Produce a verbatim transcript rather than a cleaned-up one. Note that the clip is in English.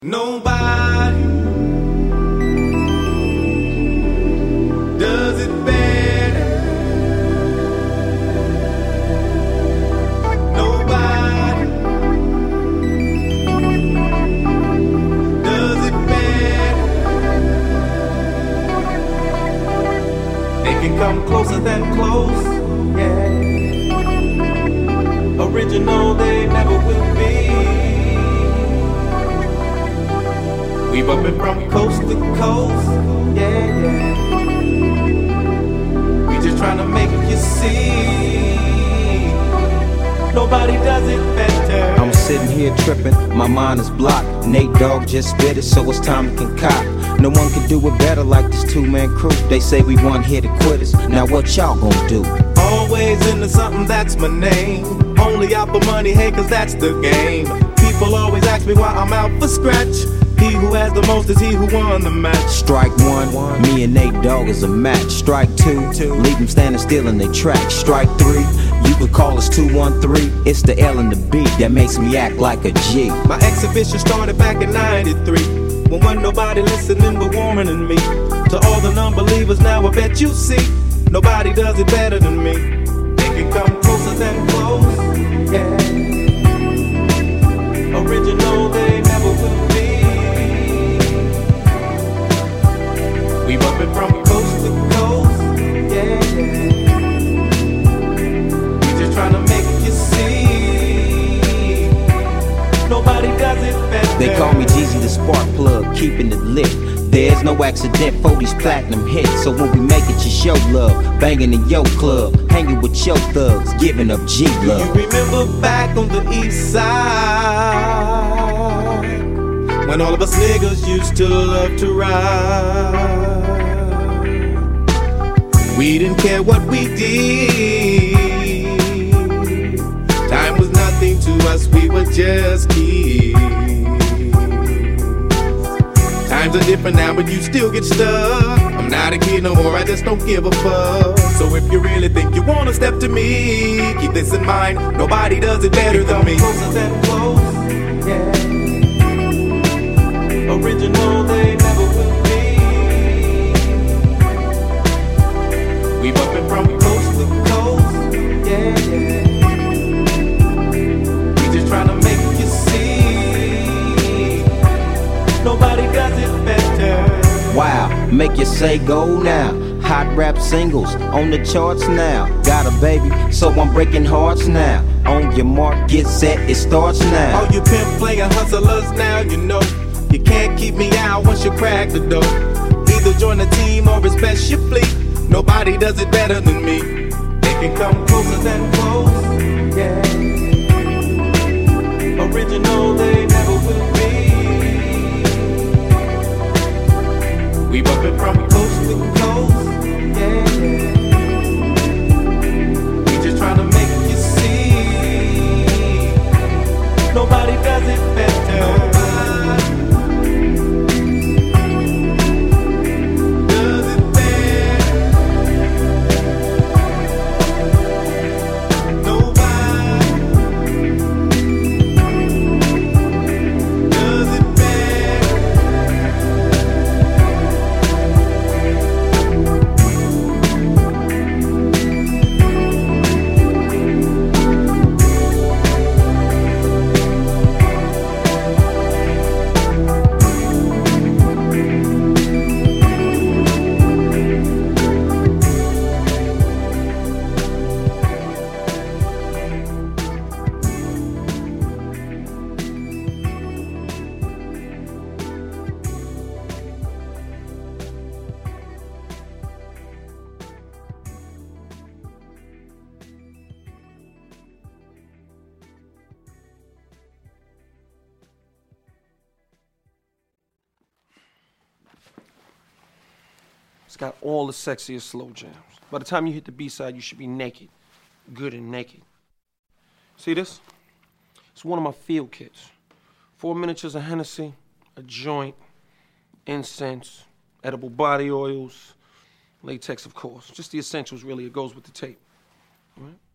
Nobody does it better. Nobody does it better. They can come closer than close, yeah. Original they never will be. We bumpin' from coast to coast, yeah, yeah. We just tryna make you see. Nobody does it better. I'm sitting here tripping, my mind is blocked. Nate Dogg just spit it, so it's time to concoct. No one can do it better like this two-man crew. They say we one here to quit us. Now what y'all gonna do? Always into something, that's my name. Only out for money, hey, cause that's the game. People always ask me why I'm out for scratch. He who has the most is he who won the match. Strike one, one. Me and Nate Dogg is a match. Strike two, two. Leave them standing still in their track. Strike three, you could call us two one three. It's the L and the B that makes me act like a G. My exhibition started back in ninety-three, when wasn't nobody listening but warmer than me. To all the non-believers now I bet you see, nobody does it better than me. They can come closer than close, yeah. Original they never will be. We bumpin' from coast to coast, yeah, yeah. We just tryna make you see. Nobody does it better. They call me Jeezy the spark plug, keeping it lit. There's no accident for these platinum hits. So when we make it, you show love. Banging in your club, hanging with your thugs, giving up G love. You remember back on the east side, when all of us niggas used to love to ride. We didn't care what we did. Time was nothing to us, we were just kids. Times are different now, but you still get stuck. I'm not a kid no more, I just don't give a fuck. So if you really think you wanna step to me, keep this in mind, nobody does it better than me. Closer than close, yeah. Original they never will be. We bumpin' from coast to coast, yeah, yeah. We just tryna make you see. Nobody does it better. Wow, make you say go now. Hot rap singles on the charts now. Got a baby, so I'm breaking hearts now. On your mark, get set, it starts now. All you pimp playing hustlers now, you know you can't keep me out once you crack the door. Either join the team or it's best you flee. Nobody does it better than me. They can come closer than close, yeah. Original they never will be. We bumpin' from coast to coast, yeah, yeah. We just tryna make you see. Nobody does it better. It's got all the sexiest slow jams. By the time you hit the B-side, you should be naked. Good and naked. See this? It's one of my field kits. Four miniatures of Hennessy, a joint, incense, edible body oils, latex, of course. Just the essentials, really. It goes with the tape. All right?